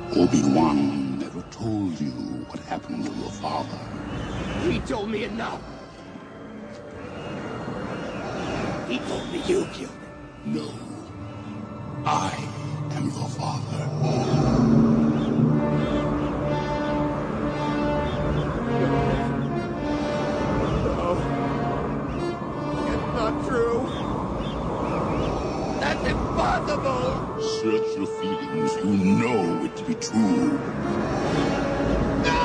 Obi-Wan never told you what happened to your father. He told me enough. He told me you killed him. No. I am your father. No. It's not true. That's impossible. Search your feelings. You know it to be true. No!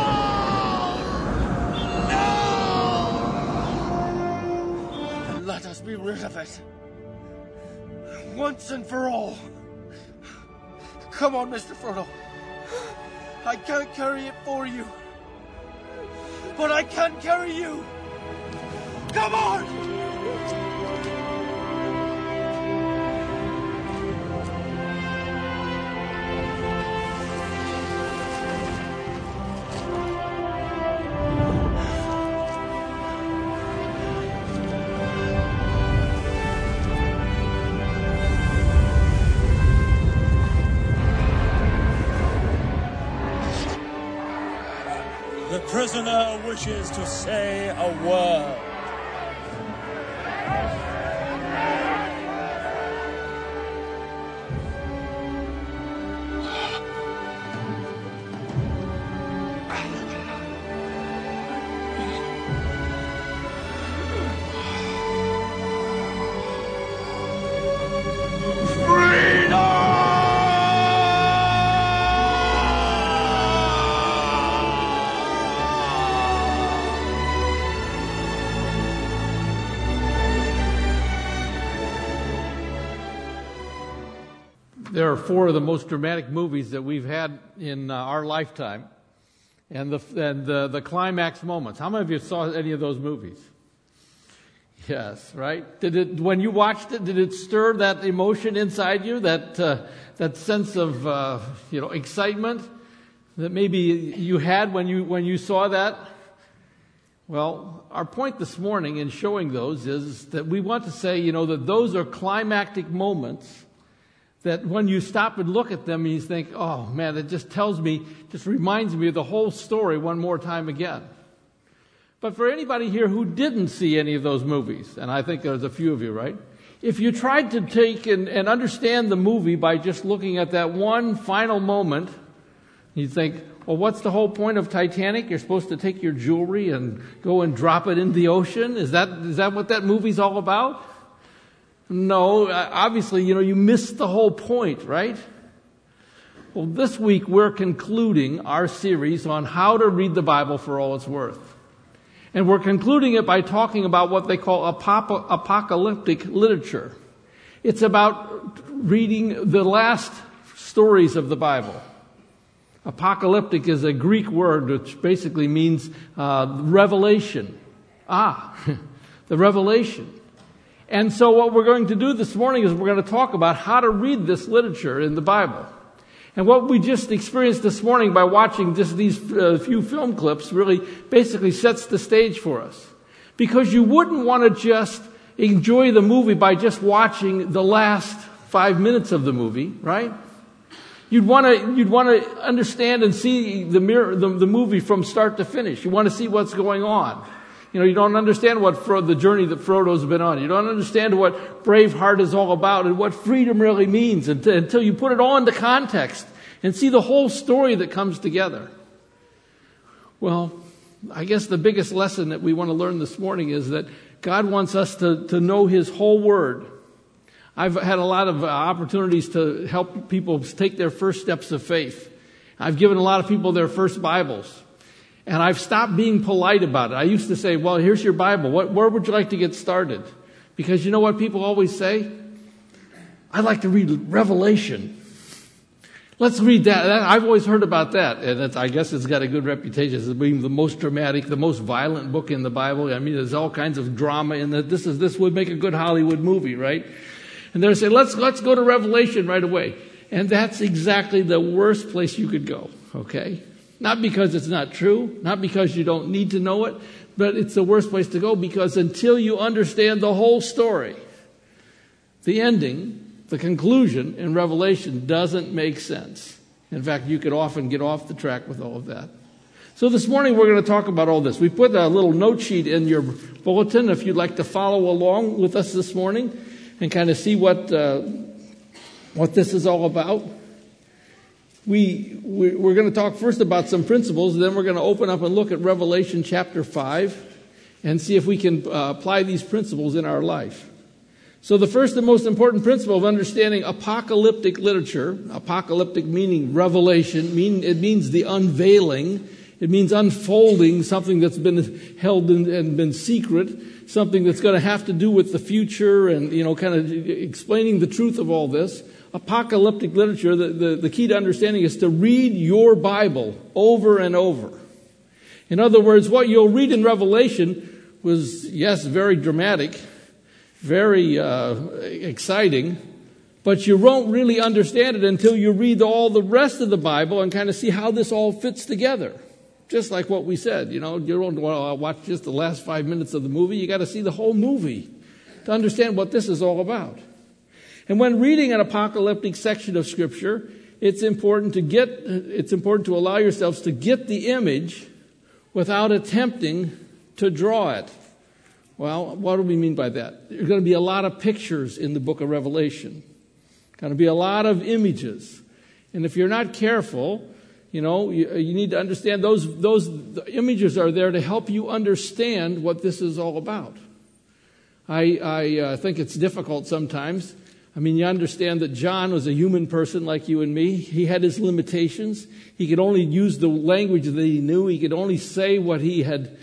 Then let us be rid of it. Once and for all. Come on, Mr. Frodo. I can't carry it for you. But I can carry you. Come on! The prisoner wishes to say a word. There are four of the most dramatic movies that we've had in our lifetime, and the climax moments. How many of you saw any of those movies? Yes, right? When you watched it, did it stir that emotion inside you, that sense of excitement that maybe you had when you saw that? Well, our point this morning in showing those is that we want to say, that those are climactic moments that when you stop and look at them and you think, oh man, it just reminds me of the whole story one more time again. But for anybody here who didn't see any of those movies, and I think there's a few of you, right? If you tried to take and understand the movie by just looking at that one final moment, you think, well, what's the whole point of Titanic? You're supposed to take your jewelry and go and drop it in the ocean? Is that what that movie's all about? No, obviously, you missed the whole point, right? Well, this week we're concluding our series on how to read the Bible for all it's worth. And we're concluding it by talking about what they call apocalyptic literature. It's about reading the last stories of the Bible. Apocalyptic is a Greek word which basically means revelation. The revelation. And so what we're going to do this morning is we're going to talk about how to read this literature in the Bible. And what we just experienced this morning by watching just these few film clips really basically sets the stage for us. Because you wouldn't want to just enjoy the movie by just watching the last 5 minutes of the movie, right? You'd want to understand and see the movie from start to finish. You want to see what's going on. You don't understand the journey that Frodo's been on. You don't understand what Braveheart is all about and what freedom really means until you put it all into context and see the whole story that comes together. Well, I guess the biggest lesson that we want to learn this morning is that God wants us to know His whole Word. I've had a lot of opportunities to help people take their first steps of faith. I've given a lot of people their first Bibles. And I've stopped being polite about it. I used to say, well, here's your Bible. Where would you like to get started? Because you know what people always say? I'd like to read Revelation. Let's read that. I've always heard about that. And I guess it's got a good reputation as being the most dramatic, the most violent book in the Bible. I mean, there's all kinds of drama in that. This would make a good Hollywood movie, right? And they're saying, let's go to Revelation right away. And that's exactly the worst place you could go, okay? Not because it's not true, not because you don't need to know it, but it's the worst place to go because until you understand the whole story, the ending, the conclusion in Revelation doesn't make sense. In fact, you could often get off the track with all of that. So this morning we're going to talk about all this. We put a little note sheet in your bulletin if you'd like to follow along with us this morning and kind of see what this is all about. We're going to talk first about some principles, then we're going to open up and look at Revelation chapter 5 and see if we can apply these principles in our life. So the first and most important principle of understanding apocalyptic literature, apocalyptic meaning revelation, it means the unveiling. It means unfolding something that's been held and been secret, something that's going to have to do with the future and, kind of explaining the truth of all this. Apocalyptic literature, the key to understanding is to read your Bible over and over. In other words, what you'll read in Revelation was, yes, very dramatic, very exciting, but you won't really understand it until you read all the rest of the Bible and kind of see how this all fits together. Just like what we said, you don't want to watch just the last 5 minutes of the movie. You got to see the whole movie to understand what this is all about. And when reading an apocalyptic section of Scripture, it's important to allow yourselves to get the image without attempting to draw it. Well, what do we mean by that? There's going to be a lot of pictures in the book of Revelation. Going to be a lot of images. And if you're not careful, you need to understand those images are there to help you understand what this is all about. I think it's difficult sometimes. You understand that John was a human person like you and me. He had his limitations. He could only use the language that he knew. He could only say what he had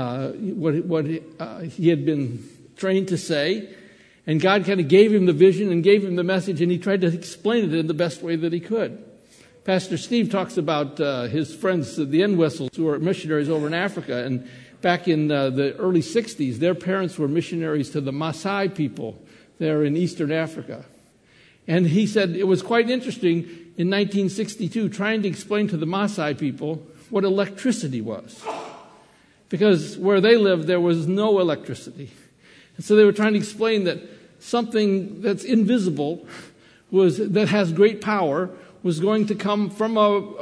he had been trained to say. And God kind of gave him the vision and gave him the message, and he tried to explain it in the best way that he could. Pastor Steve talks about his friends, the Entwistles, who are missionaries over in Africa. And back in the early 60s, their parents were missionaries to the Maasai people there in eastern Africa. And he said it was quite interesting in 1962 trying to explain to the Maasai people what electricity was. Because where they lived, there was no electricity. And so they were trying to explain that something that's invisible, that has great power, was going to come from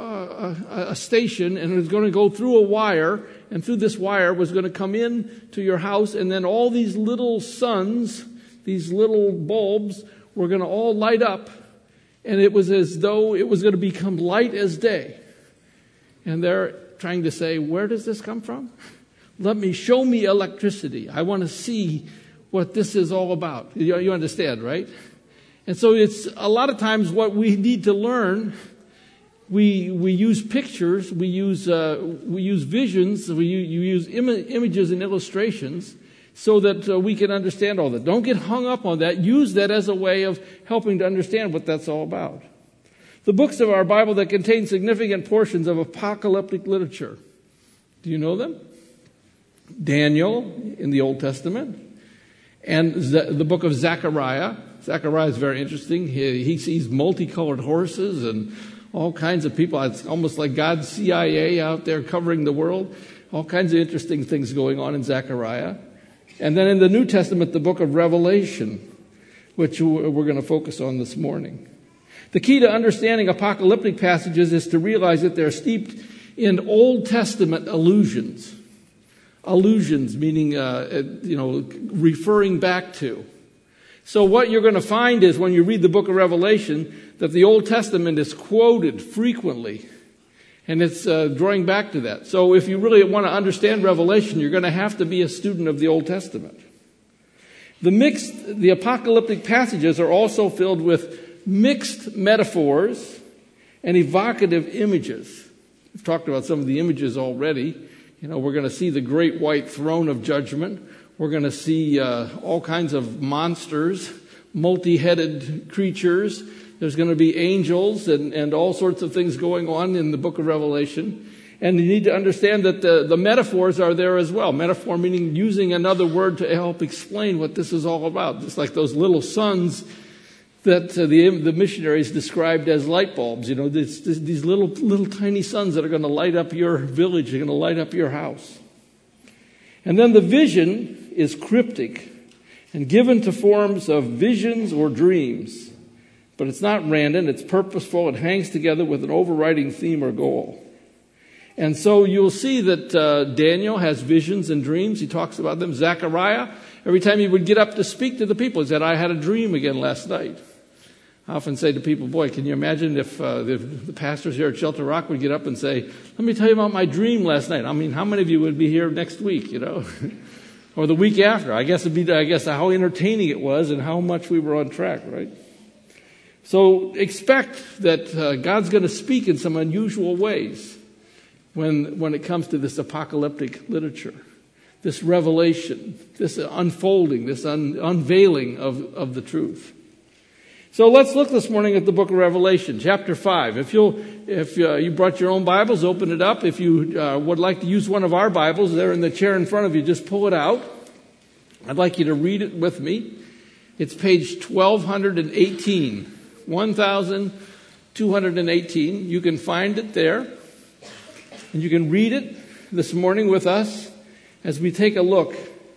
a station, and it was going to go through a wire, and through this wire was going to come in to your house, and then all these little suns, these little bulbs, were going to all light up, and it was as though it was going to become light as day. And they're trying to say, where does this come from? Show me electricity. I want to see what this is all about. You understand, right? And so it's a lot of times what we need to learn. We use pictures, we use visions, you use images and illustrations so that we can understand all that. Don't get hung up on that. Use that as a way of helping to understand what that's all about. The books of our Bible that contain significant portions of apocalyptic literature. Do you know them? Daniel in the Old Testament, and the book of Zechariah. Zechariah is very interesting. He sees multicolored horses and all kinds of people. It's almost like God's CIA out there covering the world. All kinds of interesting things going on in Zechariah. And then in the New Testament, the book of Revelation, which we're going to focus on this morning. The key to understanding apocalyptic passages is to realize that they're steeped in Old Testament allusions. Allusions meaning, referring back to. So what you're going to find is when you read the book of Revelation that the Old Testament is quoted frequently. And it's drawing back to that. So if you really want to understand Revelation, you're going to have to be a student of the Old Testament. The apocalyptic passages are also filled with mixed metaphors and evocative images. We've talked about some of the images already. We're going to see the great white throne of judgment. We're going to see all kinds of monsters, multi-headed creatures. There's going to be angels and all sorts of things going on in the book of Revelation. And you need to understand that the metaphors are there as well. Metaphor meaning using another word to help explain what this is all about. Just like those little suns that the missionaries described as light bulbs. These little tiny suns that are going to light up your village, are going to light up your house. And then the vision is cryptic and given to forms of visions or dreams. But it's not random, it's purposeful, it hangs together with an overriding theme or goal. And so you'll see that Daniel has visions and dreams. He talks about them. Zechariah, every time he would get up to speak to the people, he said, I had a dream again last night. I often say to people, boy, can you imagine if the pastors here at Shelter Rock would get up and say, let me tell you about my dream last night. I mean, how many of you would be here next week, or the week after? I guess how entertaining it was and how much we were on track, right? So expect that God's going to speak in some unusual ways when it comes to this apocalyptic literature, this revelation, this unfolding, this unveiling of the truth. So let's look this morning at the book of Revelation, chapter 5. If you brought your own Bibles, open it up. If you would like to use one of our Bibles, they're in the chair in front of you. Just pull it out. I'd like you to read it with me. It's page 1218, 1218. You can find it there. And you can read it this morning with us as we take a look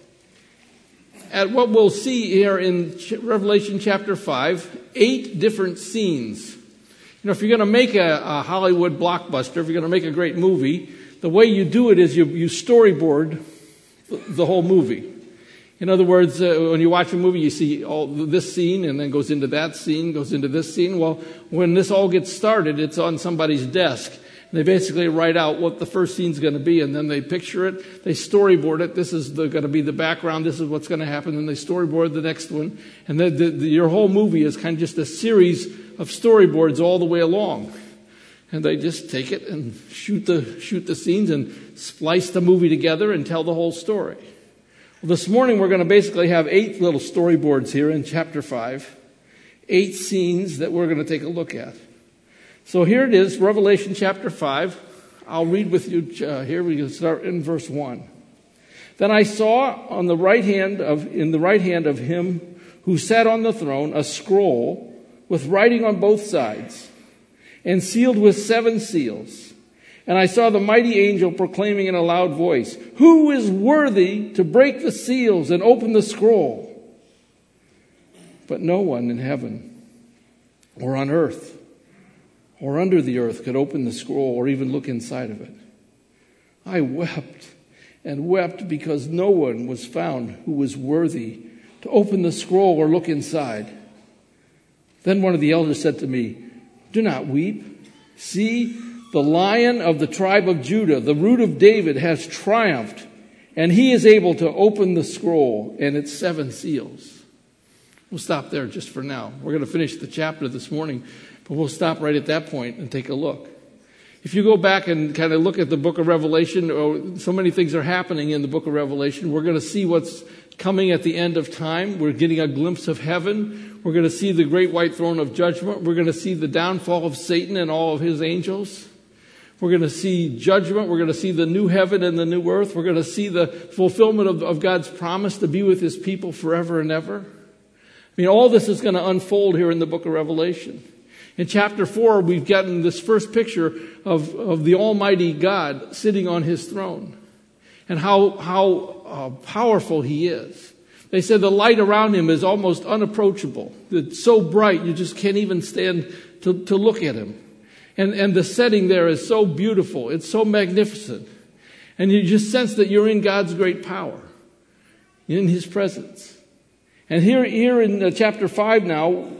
at what we'll see here in Revelation chapter 5, 8 different scenes. If you're going to make a Hollywood blockbuster, if you're going to make a great movie, the way you do it is you storyboard the whole movie. In other words, when you watch a movie, you see all this scene and then goes into that scene, goes into this scene. Well, when this all gets started, it's on somebody's desk. They basically write out what the first scene's going to be, and then they picture it, they storyboard it. This is going to be the background, this is what's going to happen, and they storyboard the next one. And your whole movie is kind of just a series of storyboards all the way along. And they just take it and shoot the scenes and splice the movie together and tell the whole story. Well, this morning we're going to basically have 8 little storyboards here in chapter 5. 8 scenes that we're going to take a look at. So here it is, Revelation chapter 5. I'll read with you here. We can start in verse 1. Then I saw in the right hand of him who sat on the throne a scroll with writing on both sides and sealed with 7 seals. And I saw the mighty angel proclaiming in a loud voice, "Who is worthy to break the seals and open the scroll?" But no one in heaven or on earth or under the earth could open the scroll or even look inside of it. I wept and wept because no one was found who was worthy to open the scroll or look inside. Then one of the elders said to me, "Do not weep. See, the Lion of the tribe of Judah, the Root of David, has triumphed, and he is able to open the scroll and its 7 seals." We'll stop there just for now. We're going to finish the chapter this morning, but we'll stop right at that point and take a look. If you go back and kind of look at the book of Revelation, so many things are happening in the book of Revelation. We're going to see what's coming at the end of time. We're getting a glimpse of heaven. We're going to see the great white throne of judgment. We're going to see the downfall of Satan and all of his angels. We're going to see judgment. We're going to see the new heaven and the new earth. We're going to see the fulfillment of God's promise to be with his people forever and ever. I mean, all this is going to unfold here in the book of Revelation. In chapter 4, we've gotten this first picture of the Almighty God sitting on his throne and how powerful he is. They said the light around him is almost unapproachable. It's so bright you just can't even stand to look at him. And the setting there is so beautiful. It's so magnificent. And you just sense that you're in God's great power, in his presence. And here in chapter 5 now,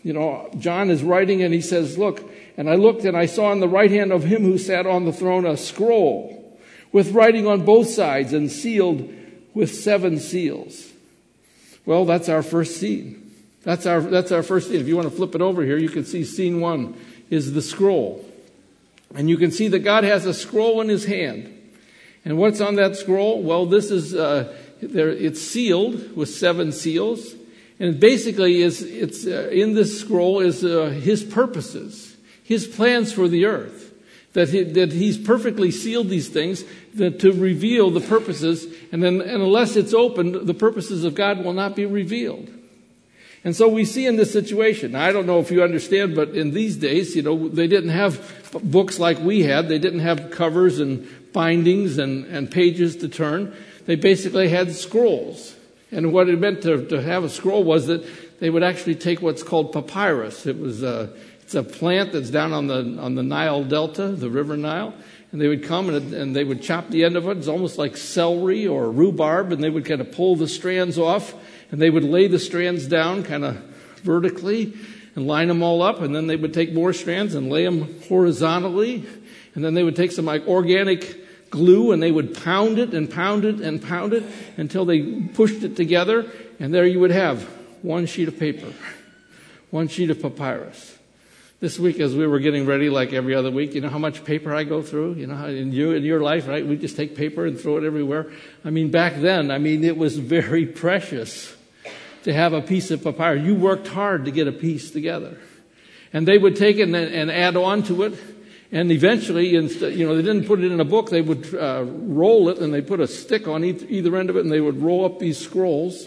John is writing and he says, "Look, and I looked and I saw in the right hand of him who sat on the throne a scroll with writing on both sides and sealed with 7 seals." Well, that's our first scene. That's our first scene. If you want to flip it over here, you can see scene 1 is the scroll. And you can see that God has a scroll in his hand. And what's on that scroll? Well, this is it's sealed with 7 seals. And basically, it's in this scroll is his purposes, his plans for the earth. That he's perfectly sealed these things to reveal the purposes. And unless it's opened, the purposes of God will not be revealed. And so we see in this situation, now, I don't know if you understand, but in these days, they didn't have books like we had. They didn't have covers and bindings and pages to turn. They basically had scrolls. And what it meant to have a scroll was that they would actually take what's called papyrus. It's a plant that's down on the Nile Delta, the River Nile. And they would come and they would chop the end of it. It's almost like celery or rhubarb, and they would kind of pull the strands off, and they would lay the strands down kind of vertically and line them all up, and then they would take more strands and lay them horizontally, and then they would take some like organic glue and they would pound it and pound it and pound it until they pushed it together, and there you would have one sheet of paper, one sheet of papyrus. This week, as we were getting ready, like every other week, you know how much paper I go through? You know, how in your life, right? We just take paper and throw it everywhere. I mean, back then, it was very precious to have a piece of papyrus. You worked hard to get a piece together. And they would take it and add on to it. And eventually, they didn't put it in a book. They would roll it, and they put a stick on either end of it, and they would roll up these scrolls.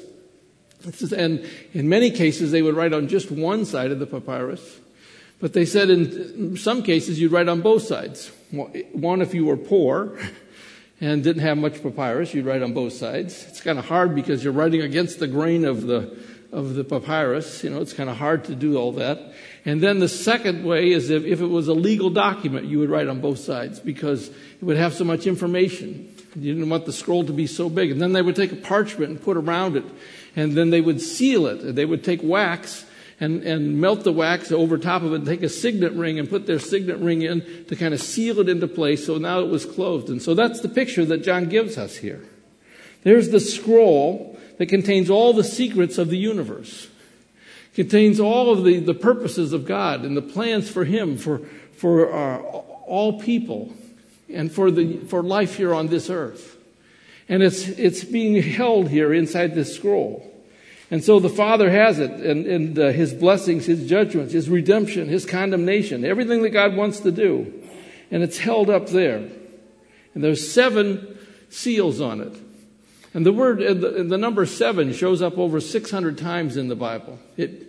And in many cases, they would write on just one side of the papyrus. But they said in some cases you'd write on both sides. One, if you were poor and didn't have much papyrus, you'd write on both sides. It's kind of hard because you're writing against the grain of the papyrus. You know, it's kind of hard to do all that. And then the second way is if it was a legal document, you would write on both sides because it would have so much information. You didn't want the scroll to be so big. And then they would take a parchment and put around it. And then they would seal it. They would take wax and melt the wax over top of it and take a signet ring and put their signet ring in to kind of seal it into place. So now it was closed. And so that's the picture that John gives us here. There's the scroll that contains all the secrets of the universe. Contains all of the purposes of God and the plans for Him, for all people, and for life here on this earth. And it's being held here inside this scroll. And so the Father has it, and His blessings, His judgments, His redemption, His condemnation, everything that God wants to do. And it's held up there. And there's 7 seals on it. And the number 7 shows up over 600 times in the Bible. It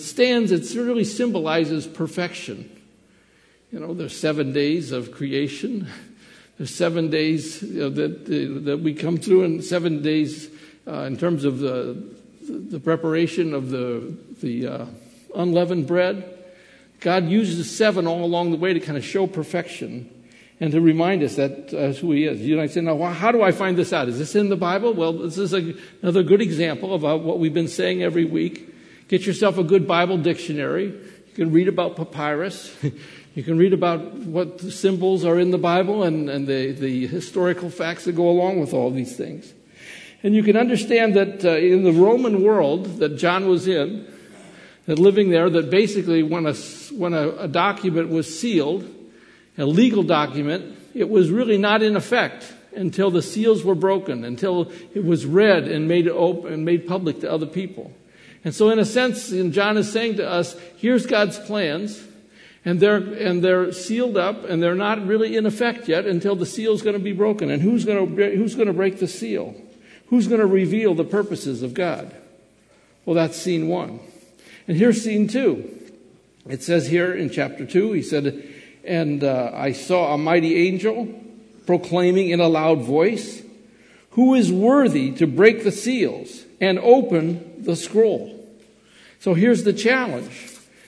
really symbolizes perfection. You know, there's 7 days of creation. There's 7 days that we come through, and 7 days in terms of the preparation of the unleavened bread. God uses 7 all along the way to kind of show perfection and to remind us that who He is. You might say, now, how do I find this out? Is this in the Bible? Well, this is another good example of what we've been saying every week. Get yourself a good Bible dictionary. You can read about papyrus. You can read about what the symbols are in the Bible and the historical facts that go along with all these things. And you can understand that in the Roman world that John was in, that living there, that basically when a document was sealed, a legal document, it was really not in effect until the seals were broken, until it was read and made open and made public to other people. And so in a sense, John is saying to us, here's God's plans, and they're sealed up, and they're not really in effect yet until the seal's going to be broken. And who's going to break the seal? Who's going to reveal the purposes of God? Well, that's scene 1. And here's scene 2. It says here in chapter 2, he said, and I saw a mighty angel proclaiming in a loud voice, who is worthy to break the seals and open the scroll? So here's the challenge.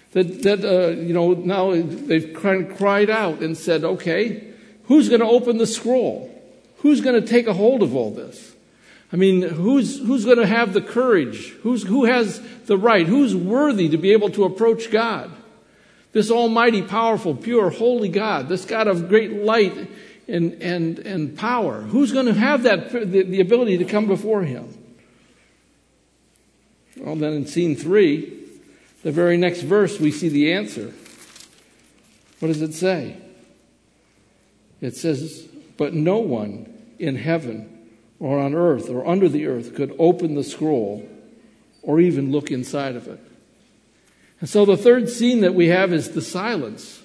Now they've cried out and said, okay, who's going to open the scroll? Who's going to take a hold of all this? I mean, who's going to have the courage? Who has the right? Who's worthy to be able to approach God? This almighty, powerful, pure, holy God, this God of great light and power. Who's going to have the ability to come before Him? Well, then in scene 3, the very next verse, we see the answer. What does it say? It says, but no one in heaven or on earth or under the earth could open the scroll or even look inside of it. And so the third scene that we have is the silence.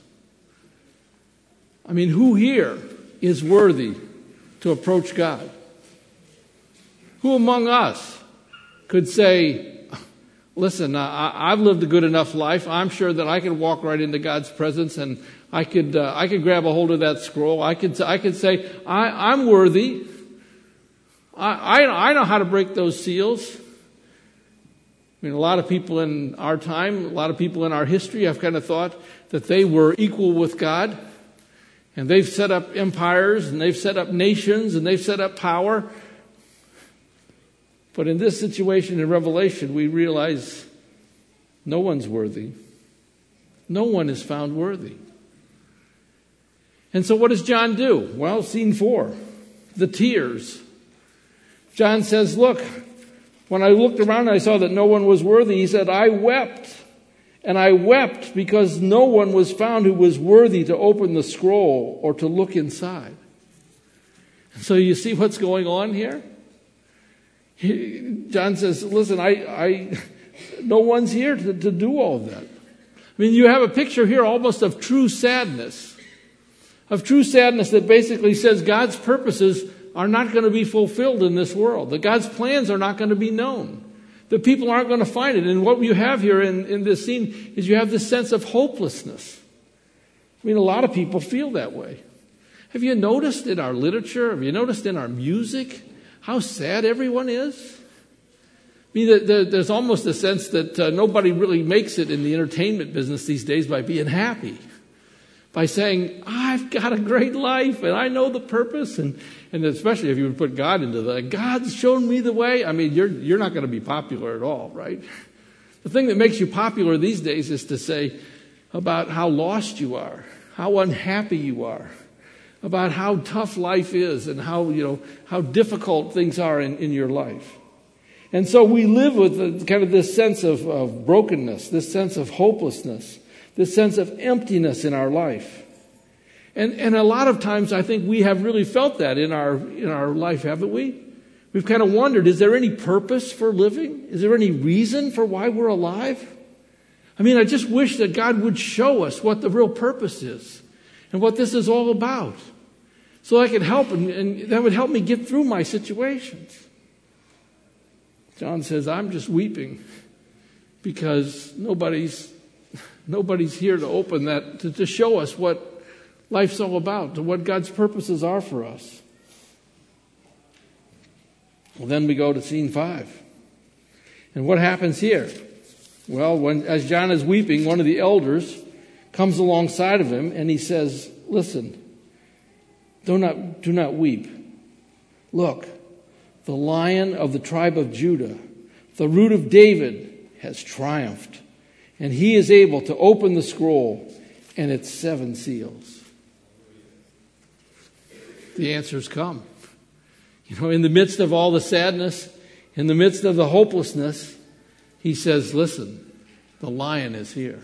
I mean, who here is worthy to approach God? Who among us could say, listen, I've lived a good enough life. I'm sure that I could walk right into God's presence and I could grab a hold of that scroll. I could say, I'm worthy. I know how to break those seals. I mean, a lot of people in our time, a lot of people in our history have kind of thought that they were equal with God. And they've set up empires, and they've set up nations, and they've set up power. But in this situation in Revelation, we realize no one's worthy. No one is found worthy. And so what does John do? Well, scene 4, the tears. John says, look, when I looked around and I saw that no one was worthy, he said, I wept. And I wept because no one was found who was worthy to open the scroll or to look inside. So you see what's going on here? John says, listen, no one's here to do all that. I mean, you have a picture here almost of true sadness that basically says God's purposes are not going to be fulfilled in this world, that God's plans are not going to be known, that people aren't going to find it. And what you have here in this scene is you have this sense of hopelessness. I mean, a lot of people feel that way. Have you noticed in our literature, have you noticed in our music, how sad everyone is? I mean, there's almost a sense that nobody really makes it in the entertainment business these days by being happy, by saying, I've got a great life and I know the purpose. And especially if you would put God into that, God's shown me the way. I mean, you're not going to be popular at all, right? The thing that makes you popular these days is to say about how lost you are, how unhappy you are, about how tough life is and how difficult things are in your life. And so we live with kind of this sense of brokenness, this sense of hopelessness, this sense of emptiness in our life. And a lot of times I think we have really felt that in our life, haven't we? We've kind of wondered, is there any purpose for living? Is there any reason for why we're alive? I mean, I just wish that God would show us what the real purpose is and what this is all about, so I could help and that would help me get through my situations. John says, I'm just weeping because nobody's here to open that, to show us what life's all about, to what God's purposes are for us. Well, then we go to scene 5. And what happens here? Well, as John is weeping, one of the elders comes alongside of him and he says, listen, do not weep. Look, the Lion of the tribe of Judah, the Root of David, has triumphed, and he is able to open the scroll and its 7 seals. The answers come. In the midst of all the sadness, in the midst of the hopelessness, he says, listen, the Lion is here.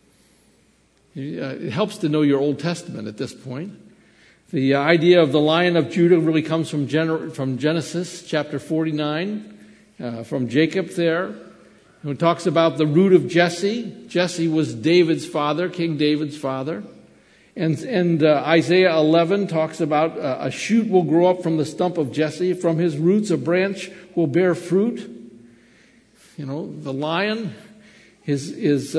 It helps to know your Old Testament at this point. The idea of the Lion of Judah really comes from Genesis chapter 49, from Jacob there. It talks about the root of Jesse. Jesse was David's father, King David's father. And Isaiah 11 talks about a shoot will grow up from the stump of Jesse. From his roots a branch will bear fruit. The lion is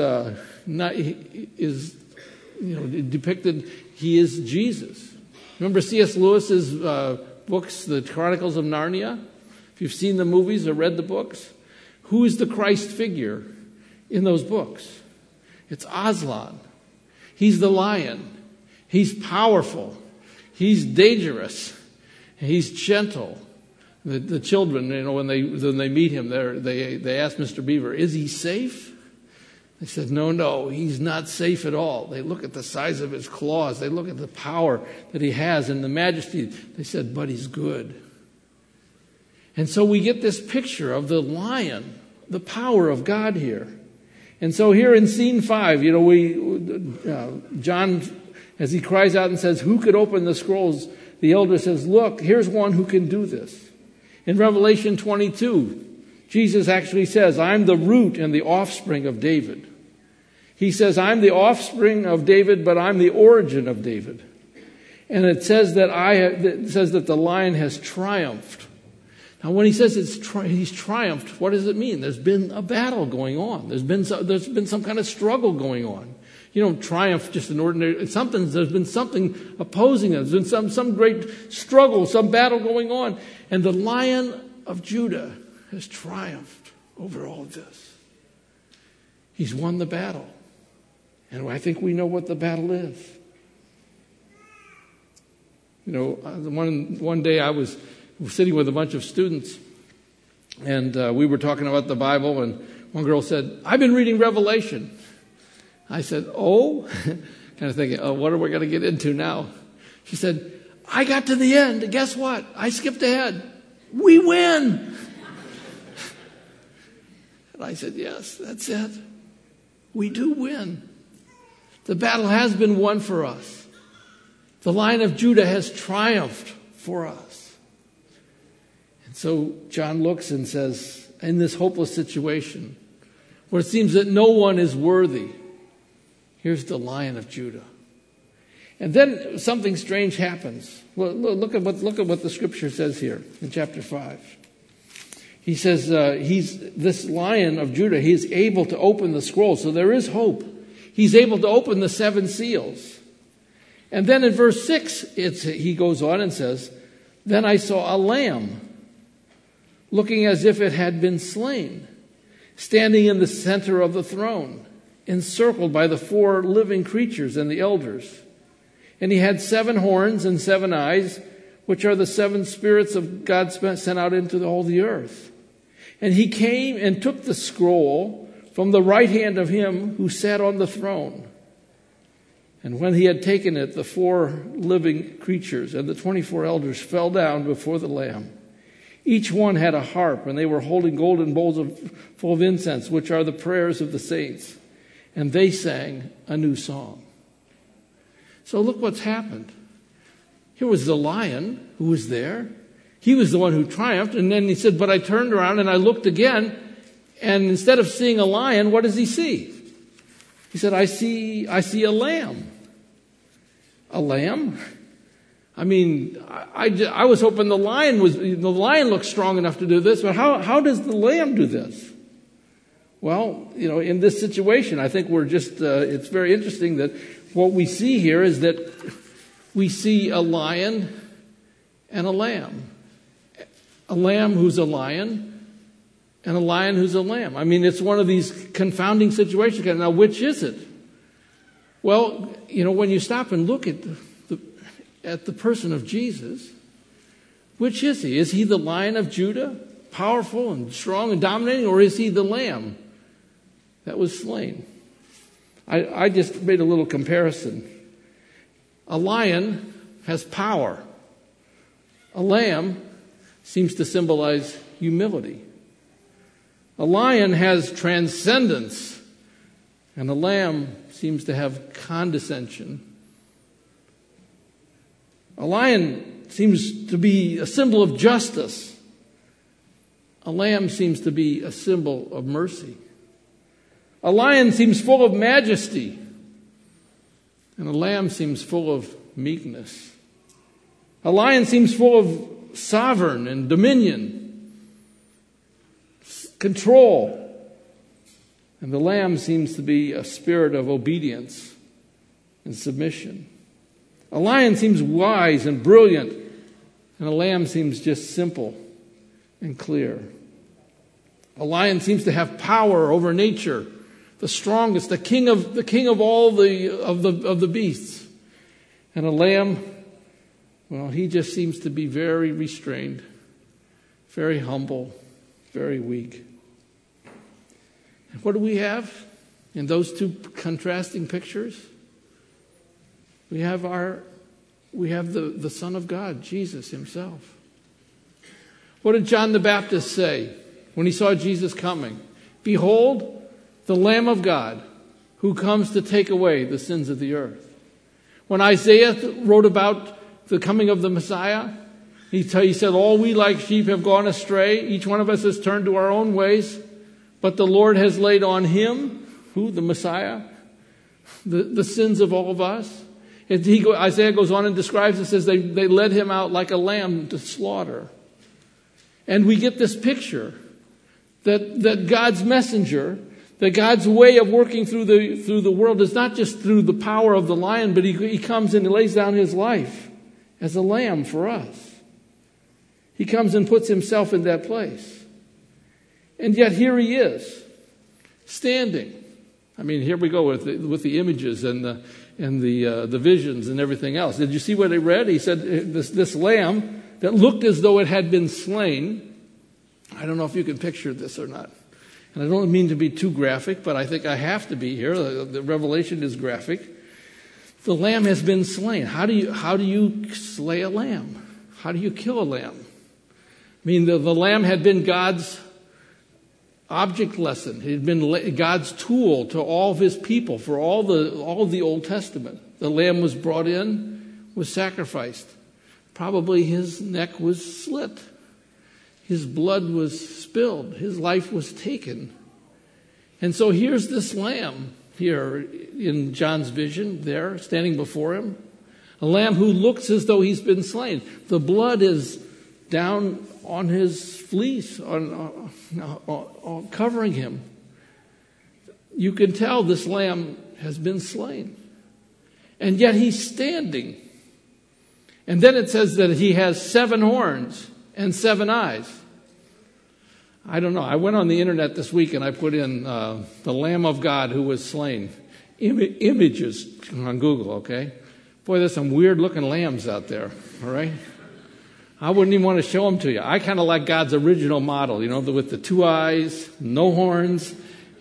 depicted, he is Jesus. Remember C.S. Lewis's books, The Chronicles of Narnia? If you've seen the movies or read the books, who is the Christ figure in those books? It's Aslan. He's the lion. He's powerful. He's dangerous. He's gentle. The children, when they meet him, they ask Mr. Beaver, "Is he safe?" They said, "No, he's not safe at all." They look at the size of his claws. They look at the power that he has and the majesty. They said, "But he's good." And so we get this picture of the lion, the power of God here. And so here in scene 5, John, as he cries out and says, "Who could open the scrolls?" The elder says, "Look, here's one who can do this." In Revelation 22, Jesus actually says, "I'm the root and the offspring of David." He says, "I'm the offspring of David, but I'm the origin of David." And it says that the lion has triumphed. Now, when he says he's triumphed, what does it mean? There's been a battle going on. There's been some kind of struggle going on. You don't triumph just an ordinary something. There's been something opposing us. There's been some great struggle, some battle going on, and the Lion of Judah has triumphed over all of this. He's won the battle. And I think we know what the battle is. You know, one day I was sitting with a bunch of students, and we were talking about the Bible, and one girl said, "I've been reading Revelation." I said, "Oh?" Kind of thinking, "Oh, what are we going to get into now?" She said, "I got to the end, and guess what? I skipped ahead. We win." And I said, "Yes, that's it. We do win. The battle has been won for us. The Lion of Judah has triumphed for us." And so John looks and says, in this hopeless situation, where it seems that no one is worthy, here's the Lion of Judah. And then something strange happens. Look at what the scripture says here in chapter 5. He says, this Lion of Judah, he is able to open the scroll. So there is hope. He's able to open the 7 seals. And then in verse 6, he goes on and says, "Then I saw a lamb, looking as if it had been slain, standing in the center of the throne, encircled by the 4 living creatures and the elders. And he had 7 horns and 7 eyes, which are the 7 spirits of God sent out into all the earth. And he came and took the scroll from the right hand of him who sat on the throne. And when he had taken it, the 4 living creatures and the 24 elders fell down before the Lamb. Each one had a harp, and they were holding golden bowls full of incense, which are the prayers of the saints. And they sang a new song." So look what's happened. Here was the Lion who was there. He was the one who triumphed. And then he said, "But I turned around and I looked again. And instead of seeing a lion, what does he see?" He said, I see a lamb." A lamb? I mean, I was hoping the lion looked strong enough to do this, but how does the lamb do this? Well, you know, in this situation, I think it's very interesting that what we see here is that we see a lion and a lamb. A lamb who's a lion and a lion who's a lamb. I mean, it's one of these confounding situations. Now, which is it? Well, you know, when you stop and look at the person of Jesus, which is he? Is he the Lion of Judah, powerful and strong and dominating, or is he the lamb that was slain? I just made a little comparison. A lion has power. A lamb seems to symbolize humility. A lion has transcendence, and a lamb seems to have condescension. A lion seems to be a symbol of justice. A lamb seems to be a symbol of mercy. A lion seems full of majesty, and a lamb seems full of meekness. A lion seems full of sovereign and dominion, control. And the lamb seems to be a spirit of obedience and submission. A lion seems wise and brilliant, and a lamb seems just simple and clear. A lion seems to have power over nature, the strongest, the king of all the beasts. And a lamb, well, he just seems to be very restrained, very humble, very weak. And what do we have in those 2 contrasting pictures? We have the Son of God, Jesus himself. What did John the Baptist say when he saw Jesus coming? "Behold, the Lamb of God, who comes to take away the sins of the earth." When Isaiah wrote about the coming of the Messiah, he said, "All we like sheep have gone astray. Each one of us has turned to our own ways. But the Lord has laid on him," who? The Messiah, the sins of all of us. Isaiah goes on and describes it, says they led him out like a lamb to slaughter. And we get this picture that God's messenger, that God's way of working through the world is not just through the power of the lion, but he comes and he lays down his life as a lamb for us. He comes and puts himself in that place. And yet here he is, standing I mean, here we go with the images and the visions and everything else. Did you see what he read? He said this lamb that looked as though it had been slain. I don't know if you can picture this or not. And I don't mean to be too graphic, but I think I have to be here. The Revelation is graphic. The lamb has been slain. How do you slay a lamb? How do you kill a lamb? I mean, the lamb had been God's object lesson. It had been God's tool to all of his people for all of the Old Testament. The lamb was brought in, was sacrificed. Probably his neck was slit. His blood was spilled. His life was taken. And so here's this lamb here in John's vision there, standing before him. A lamb who looks as though he's been slain. The blood is down on his fleece, on covering him. You can tell this lamb has been slain. And yet he's standing. And then it says that he has 7 horns and 7 eyes. I don't know. I went on the internet this week and I put in the Lamb of God who was slain. Images on Google, okay? Boy, there's some weird-looking lambs out there, all right? I wouldn't even want to show them to you. I kind of like God's original model, with the 2 eyes, no horns,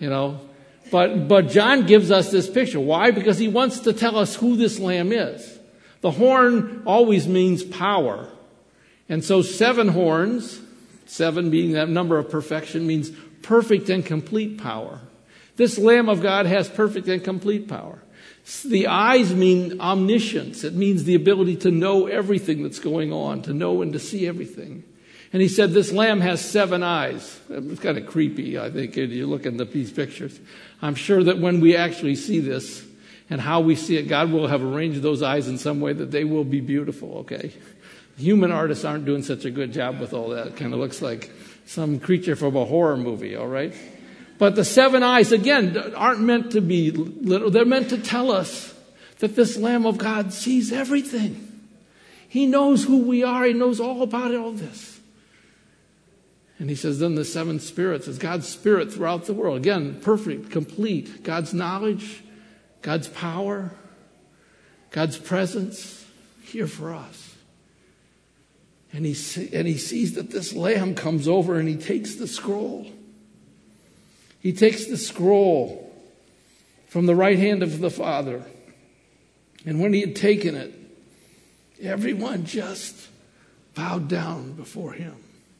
But John gives us this picture. Why? Because he wants to tell us who this lamb is. The horn always means power. And so 7 horns, 7 being that number of perfection, means perfect and complete power. This Lamb of God has perfect and complete power. The eyes mean omniscience. It means the ability to know everything that's going on, to know and to see everything. And he said this lamb has 7 eyes. It's kind of creepy, I think, if you look at these pictures. I'm sure that when we actually see this and how we see it, God will have arranged those eyes in some way that they will be beautiful, okay? Human artists aren't doing such a good job with all that. It kind of looks like some creature from a horror movie, all right? But the 7 eyes, again, aren't meant to be literal. They're meant to tell us that this Lamb of God sees everything. He knows who we are. He knows all about all this. And he says then the 7 spirits is God's spirit throughout the world. Again, perfect, complete. God's knowledge, God's power, God's presence here for us. And he sees that this lamb comes over and he takes the scroll. He takes the scroll from the right hand of the Father. And when he had taken it, everyone just bowed down before him.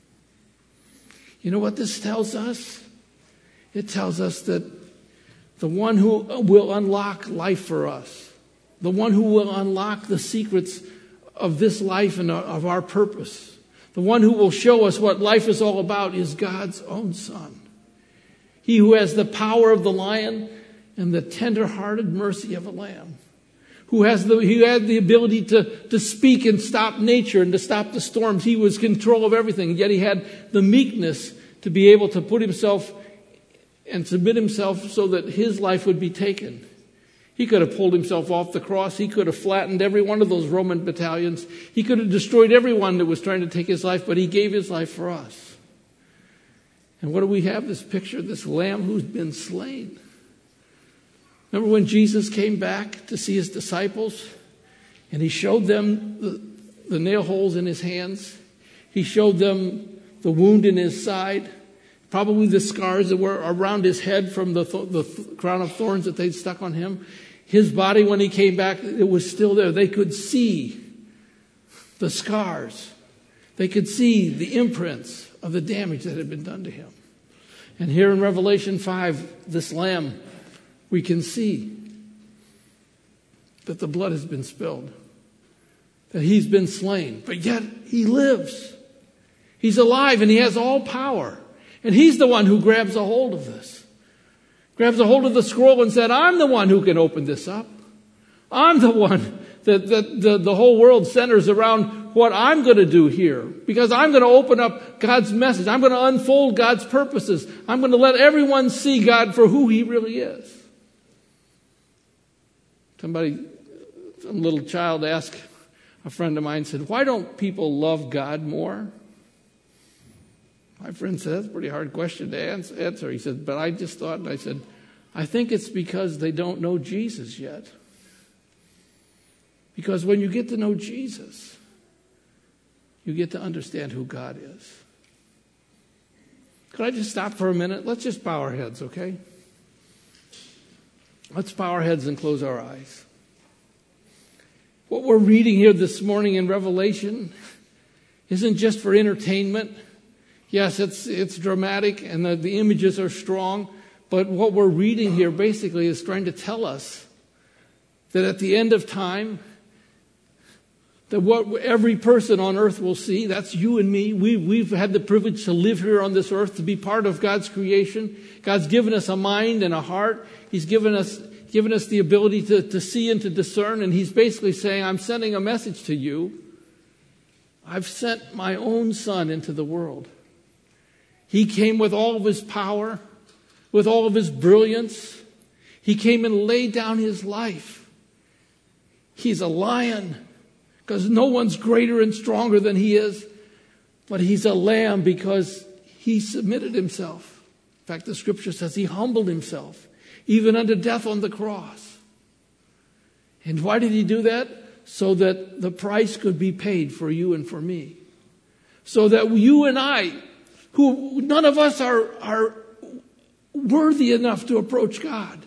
You know what this tells us? It tells us that the one who will unlock life for us, the one who will unlock the secrets of this life and of our purpose, the one who will show us what life is all about is God's own Son. He who has the power of the lion and the tender-hearted mercy of a lamb. Who had the ability to speak and stop nature and to stop the storms. He was in control of everything. Yet he had the meekness to be able to put himself and submit himself so that his life would be taken. He could have pulled himself off the cross. He could have flattened every one of those Roman battalions. He could have destroyed everyone that was trying to take his life, but he gave his life for us. And what do we have? This picture of this lamb who's been slain. Remember when Jesus came back to see his disciples and he showed them the nail holes in his hands? He showed them the wound in his side, probably the scars that were around his head from the crown of thorns that they'd stuck on him. His body, when he came back, it was still there. They could see the scars. They could see the imprints of the damage that had been done to him. And here in Revelation 5, this lamb, we can see that the blood has been spilled, that he's been slain, but yet he lives. He's alive and he has all power. And he's the one who grabs a hold of this. Grabs a hold of the scroll and said, I'm the one who can open this up. I'm the one that the whole world centers around what I'm going to do here. Because I'm going to open up God's message. I'm going to unfold God's purposes. I'm going to let everyone see God for who he really is. Some little child asked a friend of mine, said, why don't people love God more? My friend said, that's a pretty hard question to answer. He said, but I just thought, and I said, I think it's because they don't know Jesus yet. Because when you get to know Jesus, you get to understand who God is. Could I just stop for a minute? Let's just bow our heads, okay? Let's bow our heads and close our eyes. What we're reading here this morning in Revelation isn't just for entertainment. Yes, it's dramatic and the images are strong, but what we're reading here basically is trying to tell us that at the end of time, that what every person on earth will see, that's you and me. We've had the privilege to live here on this earth, to be part of God's creation. God's given us a mind and a heart. He's given us the ability to see and to discern. And he's basically saying, I'm sending a message to you. I've sent my own Son into the world. He came with all of his power, with all of his brilliance. He came and laid down his life. He's a lion, because no one's greater and stronger than he is. But he's a lamb because he submitted himself. In fact, the scripture says he humbled himself, even unto death on the cross. And why did he do that? So that the price could be paid for you and for me. So that you and I, who none of us are worthy enough to approach God.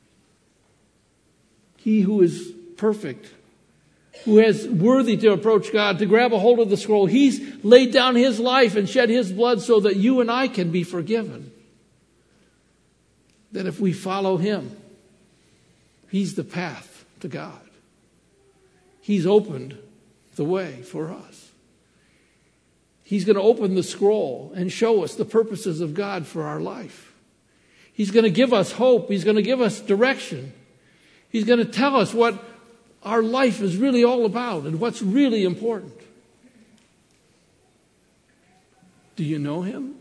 He who is perfect, who is worthy to approach God, to grab a hold of the scroll, he's laid down his life and shed his blood so that you and I can be forgiven. That if we follow him, he's the path to God. He's opened the way for us. He's going to open the scroll and show us the purposes of God for our life. He's going to give us hope. He's going to give us direction. He's going to tell us what our life is really all about and what's really important. Do you know him?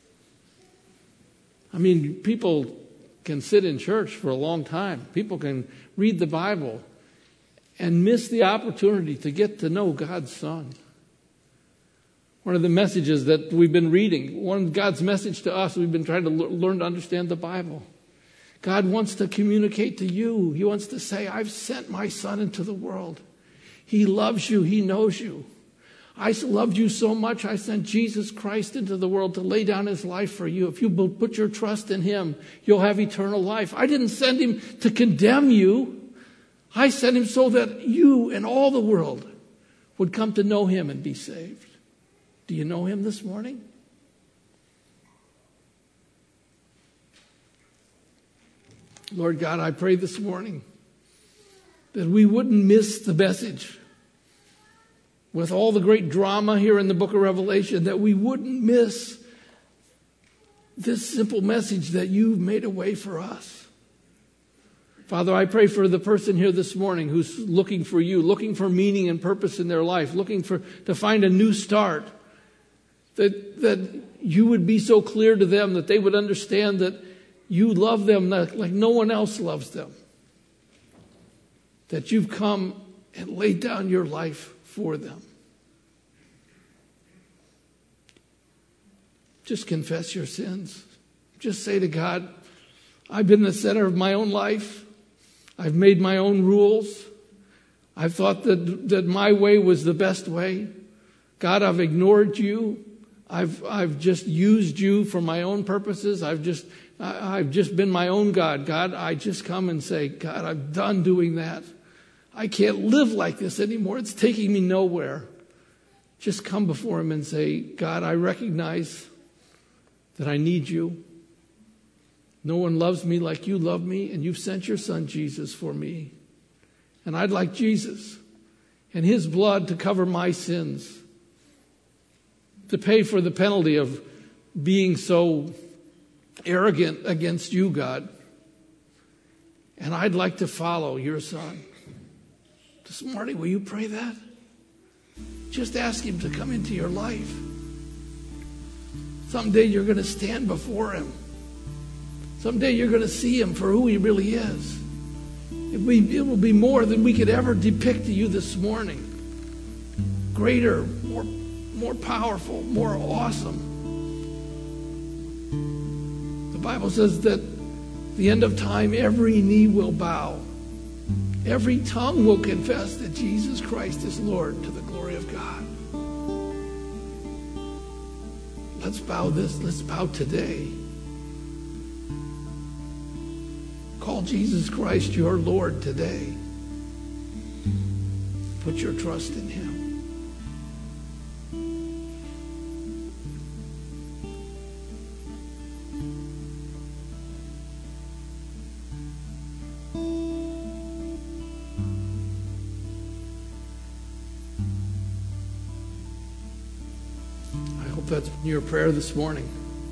I mean, people can sit in church for a long time. People can read the Bible and miss the opportunity to get to know God's Son. One of the messages that we've been reading, one of God's message to us, we've been trying to learn to understand the Bible. God wants to communicate to you. He wants to say, I've sent my Son into the world. He loves you. He knows you. I loved you so much, I sent Jesus Christ into the world to lay down his life for you. If you put your trust in him, you'll have eternal life. I didn't send him to condemn you. I sent him so that you and all the world would come to know him and be saved. Do you know him this morning? Lord God, I pray this morning that we wouldn't miss the message. With all the great drama here in the book of Revelation, that we wouldn't miss this simple message that you've made a way for us. Father, I pray for the person here this morning who's looking for you, looking for meaning and purpose in their life, looking to find a new start, that you would be so clear to them that they would understand that you love them like no one else loves them. That you've come and laid down your life for them. Just confess your sins. Just say to God, I've been the center of my own life. I've made my own rules. I've thought that my way was the best way. God, I've ignored you. I've just used you for my own purposes. I've just been my own God. God, I just come and say, God, I'm done doing that. I can't live like this anymore. It's taking me nowhere. Just come before him and say, God, I recognize that I need you. No one loves me like you love me, and you've sent your Son Jesus for me. And I'd like Jesus and his blood to cover my sins, to pay for the penalty of being so arrogant against you, God. And I'd like to follow your Son. This morning, will you pray that? Just ask him to come into your life. Someday you're going to stand before him. Someday you're going to see him for who he really is. It will be more than we could ever depict to you this morning. Greater, more powerful, more awesome. The Bible says that the end of time, every knee will bow. Every tongue will confess that Jesus Christ is Lord, to the glory of God. Let's bow today. Call Jesus Christ your Lord today. Put your trust in him. That's your prayer this morning.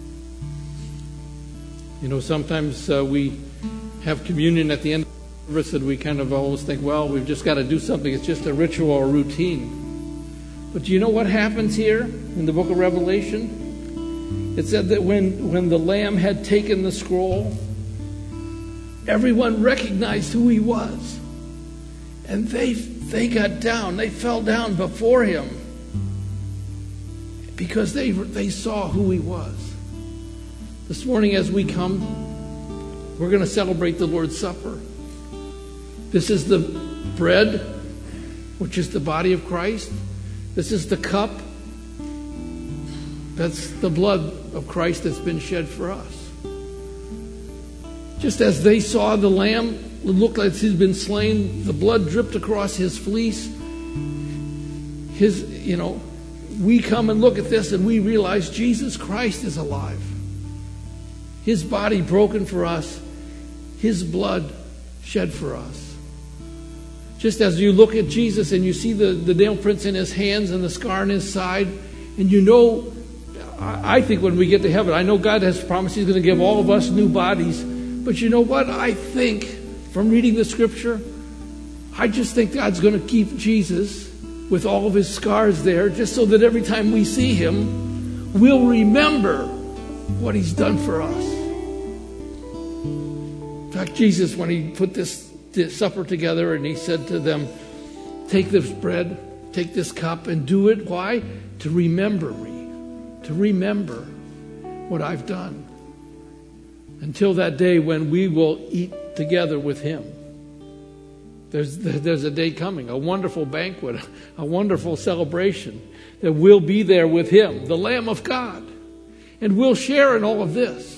You know, sometimes we have communion at the end of the service and we kind of always think, well, we've just got to do something. It's just a ritual or routine. But do you know what happens here in the book of Revelation? It said that when the Lamb had taken the scroll, everyone recognized who he was. And they got down. They fell down before him, because they saw who he was. This morning as we come, we're going to celebrate the Lord's Supper. This is the bread, which is the body of Christ. This is the cup. That's the blood of Christ that's been shed for us. Just as they saw the lamb, it looked like he's been slain, the blood dripped across his fleece. We come and look at this and we realize Jesus Christ is alive. His body broken for us. His blood shed for us. Just as you look at Jesus and you see the nail prints in his hands and the scar in his side, and you know, I think when we get to heaven, I know God has promised he's going to give all of us new bodies. But you know what? I think from reading the scripture, I just think God's going to keep Jesus with all of his scars there, just so that every time we see him, we'll remember what he's done for us. In fact, Jesus, when he put this supper together and he said to them, take this bread, take this cup, and do it. Why? To remember me, to remember what I've done. Until that day when we will eat together with him. There's a day coming, a wonderful banquet, a wonderful celebration, that we'll be there with him, the Lamb of God. And we'll share in all of this.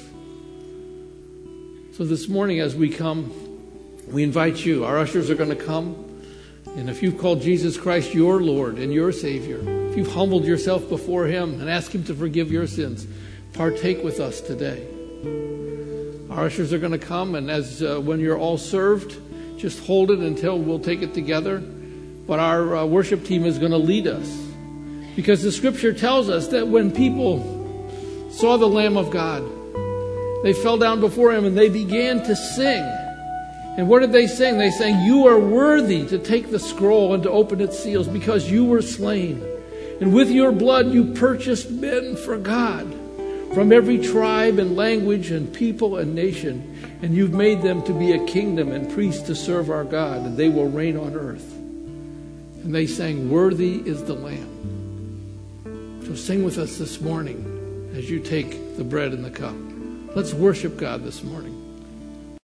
So this morning as we come, we invite you. Our ushers are going to come. And if you've called Jesus Christ your Lord and your Savior, if you've humbled yourself before him and asked him to forgive your sins, partake with us today. Our ushers are going to come, and as when you're all served, just hold it until we'll take it together. But our worship team is going to lead us. Because the scripture tells us that when people saw the Lamb of God, they fell down before him and they began to sing. And what did they sing? They sang, you are worthy to take the scroll and to open its seals, because you were slain. And with your blood you purchased men for God from every tribe and language and people and nation. And you've made them to be a kingdom and priests to serve our God, and they will reign on earth. And they sang, worthy is the Lamb. So sing with us this morning as you take the bread and the cup. Let's worship God this morning.